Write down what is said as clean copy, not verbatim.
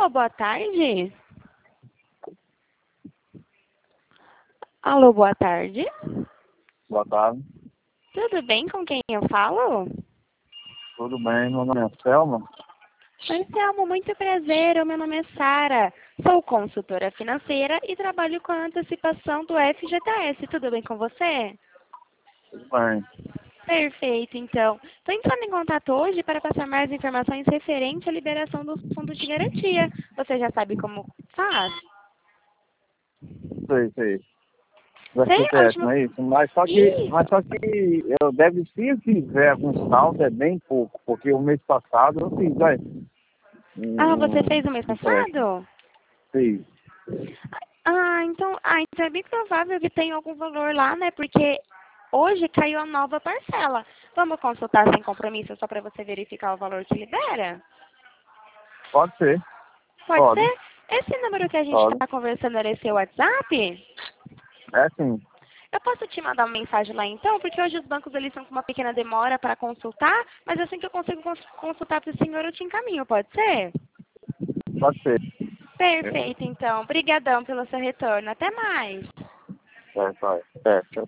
boa tarde. Alô, boa tarde. Boa tarde. Tudo bem com quem eu falo? Tudo bem? Meu nome é Selma. Oi, Selma, muito prazer. O meu nome é Sara. Sou consultora financeira e trabalho com a antecipação do FGTS. Tudo bem com você? Tudo bem. Perfeito, então. Estou entrando em contato hoje para passar mais informações referente à liberação dos fundos de garantia. Você já sabe como faz? Sei. Do Sei, a FGTS, não última... é isso? Mas só Ih, que eu deve, se tiver algum saldo, é bem pouco, porque o mês passado eu fiz, olha, você fez no mês empréstimo. passado? Fiz. Então é bem provável que tenha algum valor lá, né? Porque hoje caiu a nova parcela. Vamos consultar sem compromisso só para você verificar o valor que libera? Pode ser. Pode Pode. ser? Esse número que a gente Pode. está conversando era seu WhatsApp? É sim. Eu posso te mandar uma mensagem lá então? Porque hoje os bancos eles estão com uma pequena demora para consultar, mas assim que eu consigo consultar para o senhor, eu te encaminho, pode ser? Pode ser. Perfeito, então. Obrigadão pelo seu retorno. Até mais. É.